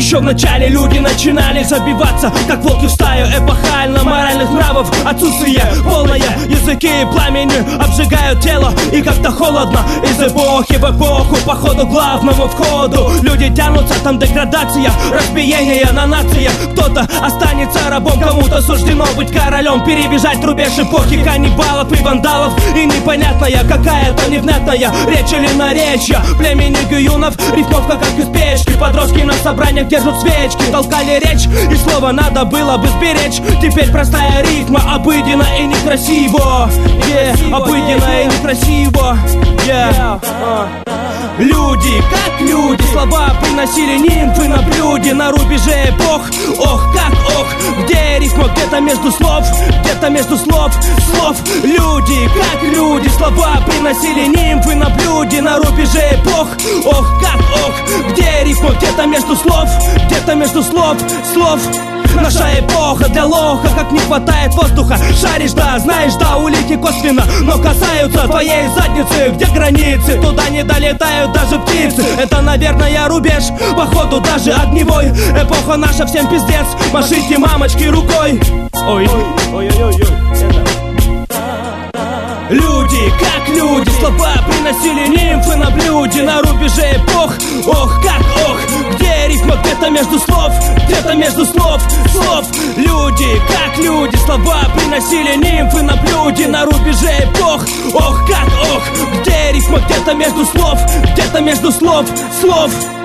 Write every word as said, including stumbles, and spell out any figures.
Еще в начале люди начинали забиваться, как волки в стаю. Эпохально моральных нравов отсутствие полное. Языки пламени обжигают тело, и как-то холодно. Из эпохи в эпоху, походу главному входу. Люди тянутся, там деградация, разбиение на нации. Кто-то останется рабом, кому-то суждено быть королем. Перебежать рубеж эпохи каннибалов и вандалов. И непонятная какая-то невнятная речь или наречья племени гююнов. Рифмовка как из печки. Подростки на собраниях держат свечки, толкали речь, и слово надо было бы сберечь. Теперь простая рифма, обыденно и некрасиво. Yeah, обыденно и некрасиво. Yeah. Uh. Люди, как люди, слова приносили нимфы на блюде на рубеже эпох. Ох, как ох, где рифма, где-то между слов, где-то между слов, слов. Люди, как люди, слова приносили нимфы на блюде на рубеже эпох. Ох, как ох, где рифма, где-то между слов, где-то между слов, слов. Наша эпоха для лоха, как не хватает воздуха. Шаришь, да, знаешь, да, улики косвенно, но касаются твоей задницы. Где границы? Туда не долетают даже птицы. Это, наверное, рубеж, походу даже огневой. Эпоха наша, всем пиздец, машите мамочки рукой. Ой, ой-ой-ой. Люди, как люди, слова приносили нимфы на блюде на рубеже эпох. Ох, как ох, где рифма, где-то между слов, где-то между слов, слов. Люди, как люди, слова приносили нимфы на блюде на рубеже эпох. Ох, как ох, где рифма, где-то между слов, где-то между слов, слов.